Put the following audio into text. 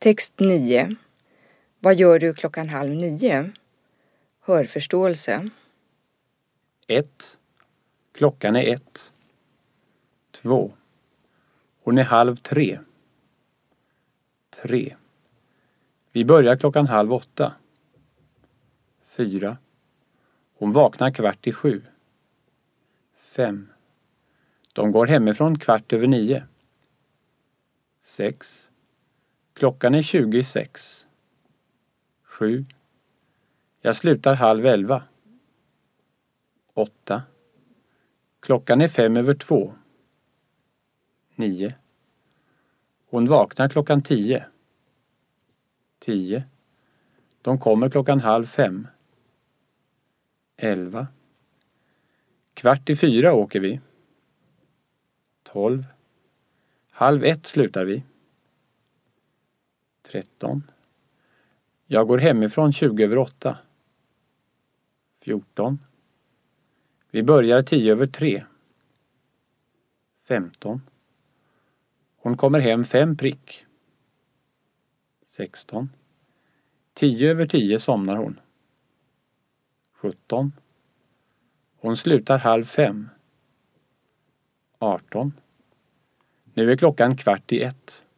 Text 9. Vad gör du 8:30? Hörförståelse. 1. Klockan är 1. 2. Hon är 2:30. 3. Vi börjar 7:30. 4. Hon vaknar 6:15. 5. De går hemifrån 9:15. 6. Klockan är 20:06. 7. Jag slutar 10:30. 8. Klockan är 2:05. 9. Hon vaknar 10:00. 10. De kommer 4:30. 11. 4:15 åker vi. 12. 12:30 slutar vi. 13. Jag går hemifrån 20:08. 14. Vi börjar 10:10. 15. Hon kommer hem 5 prick. 16. 10:10 somnar hon. 17. Hon slutar 4:30. 18. Nu är klockan 12:15.